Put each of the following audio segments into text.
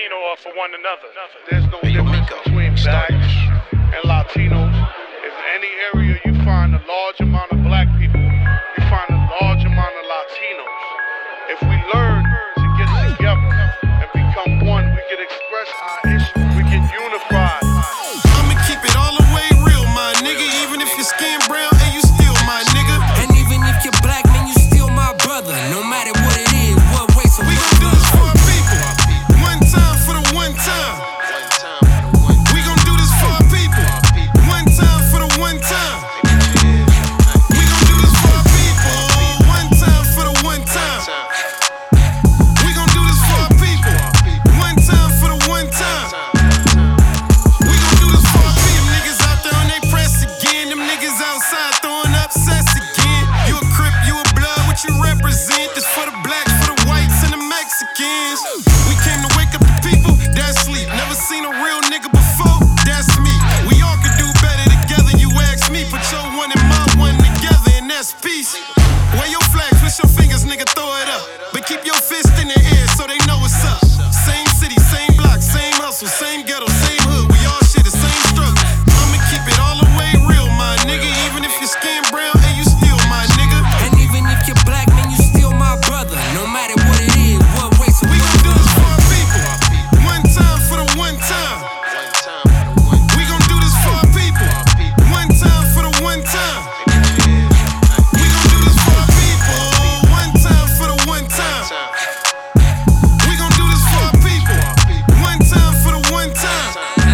Latino are for one another. There's no difference between blacks and Latinos. If any area you find a large amount of black people, you find a large amount of Latinos. If we learn to get together and become one, we can express our issues, we can unify. I'ma keep it all the way real, my nigga. Even if your skin brown, and you still my nigga. And even if you're black, man, you still my brother. No matter what it is, what race or We what gon' do this for our people. One time for the one time. We gon' do this for our people. One time for the one time. We gon' do this for our people. One time for the one time. We gon' do this for our people. One time for the one time. We gon' do this for our people. Niggas out there on they press again. Them niggas outside throwing up sets again. You a Crip, you a Blood, what you represent? This for the blacks, for the whites, and the Mexicans. We came to wake up the people that sleep. Never seen a real nigga before, that's me. We all could do better together, you ask me. Put your one and my one together, and that's peace. Wave your flags, with your fingers, nigga, throw it up. But keep your fist in the air so they know what's up. Same city, same block, same hustle, same ghetto, same hood. We all share the same struggle. I'ma keep it all the way real, my nigga. Even if your skin brown, and you still my nigga. And even if you're black, man, you still my brother. No matter what it is, what race or We what gon' do this for our people. One time for the one time. We gon' do this for our people. One time for the one time. We gon' do this for our people. One time for the one time. We gon' do this for our people. One time for the one time.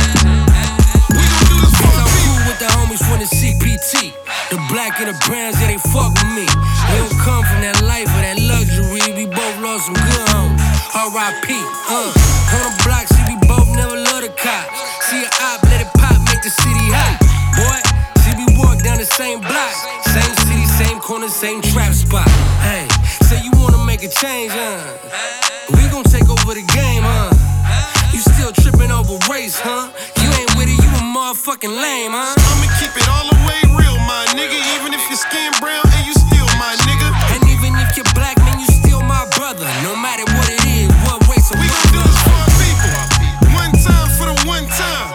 We gon' do this for I'm our people. cool with the homies from the CPT. The black and the browns, yeah, they fuck with me. We don't come from that life or that luxury. We both lost some good homies. R.I.P. On the block, see, we both never love the cops. See a op, let it pop, make the city hot. Boy, see, we walk down the same block. Same city, same corner, same trap spot. Hey, say you wanna make a change, we gon' take over the game, You still tripping over race, You ain't with it, you a motherfucking lame, I'ma keep it all the way real, my nigga. Even if your skin brown, and you still my nigga. And even if you're black, man, you still my brother. No matter what it is, what race or We what gon' do this for our people. One time for the one time.